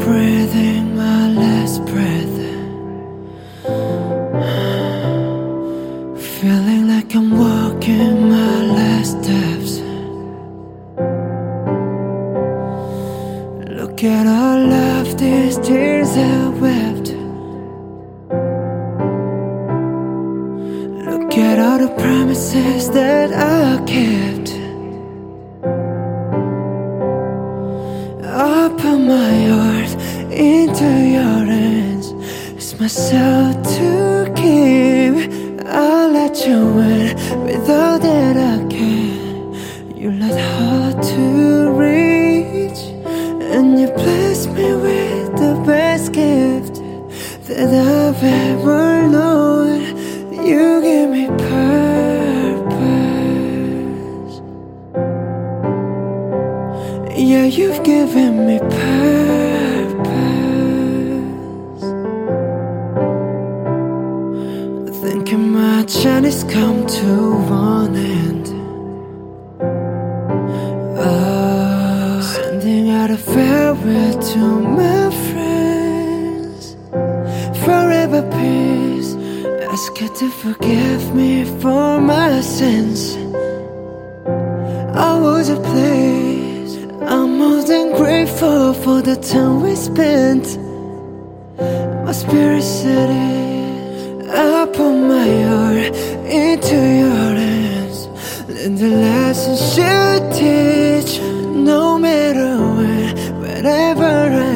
breathing my last breath, feeling like I'm walking my last steps. Look at all of these tears I wept. Look at all the promises that I kept. I put my heart into your hands. It's myself to keep. I'll let you in with all that I can. You're not hard to reach, and you bless me with the best gift that I've ever known. You give me purpose. Yeah, you've given me purpose. Thinking my journey's come to one end. Sending out a farewell to my friends. Forever peace. Ask you to forgive me for my sins. I was a place. I'm more than grateful for the time we spent. My spirit said it. I put my heart into your hands. Learn the lessons you teach. No matter when, wherever I